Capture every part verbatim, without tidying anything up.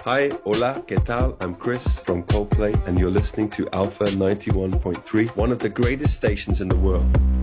Hi, hola, ¿qué tal? I'm Chris from Coldplay, and you're listening to Alpha ninety-one point three, one of the greatest stations in the world.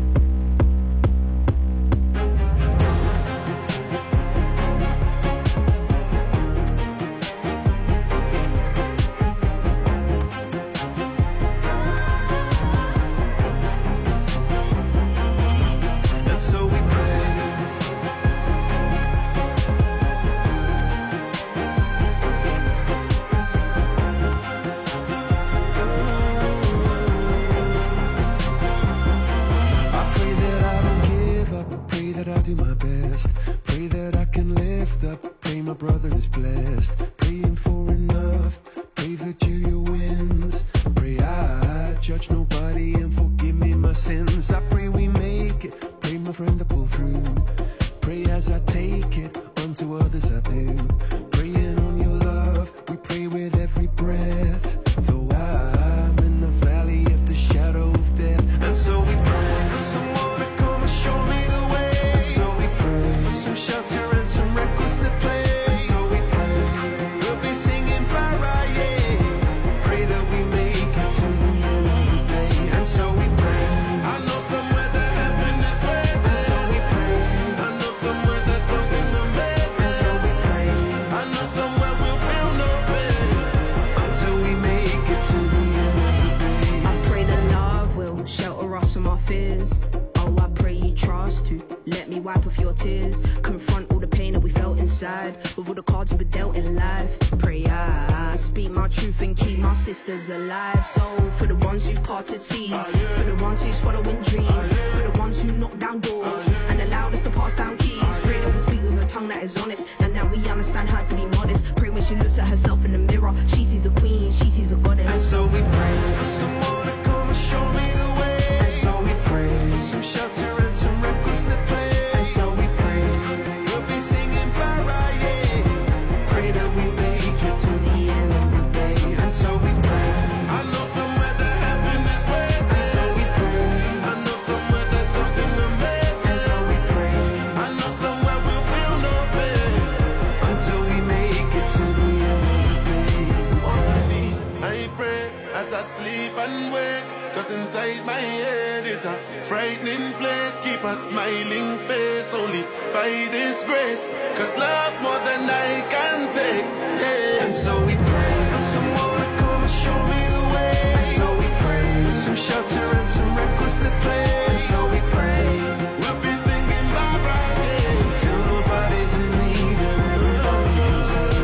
Alive, so for the ones who parted seas, for the ones who's following dreams, for the ones who knock down doors and allowed us to pass down keys. Pray that we speak with a tongue that is honest, and that we understand how to be modest. Pray when she looks at herself in the mirror, she sees a queen, she sees a goddess. And so we pray for someone to come and show me the way. And so we pray for some shelter and some records to play. And so we pray we'll be singing para, yeah. Pray that we make it to the end of the day. And so we pray. I know somewhere that happiness waits. And so we pray. I know somewhere there's something amazing. And so we pray. I know somewhere we'll feel no pain until we make it to the end of the day. On my knees, I pray as I sleep and wake. Cause inside my head is a frightening place. Keep a smiling face only by this grace. Cause love more than I can take, yeah. And so we pray for someone to come and show me the way. And so we pray for some shelter and some records to play. And so we pray we'll be singing bye bye, yeah. Till nobody's in need and everybody can sing.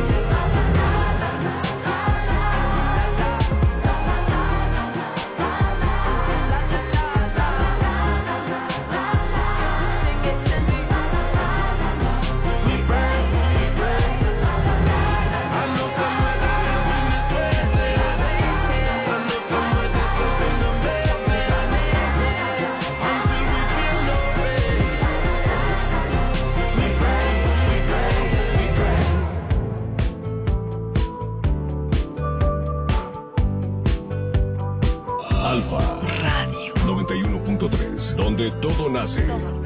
Alfa Radio noventa y uno punto tres, donde todo nace.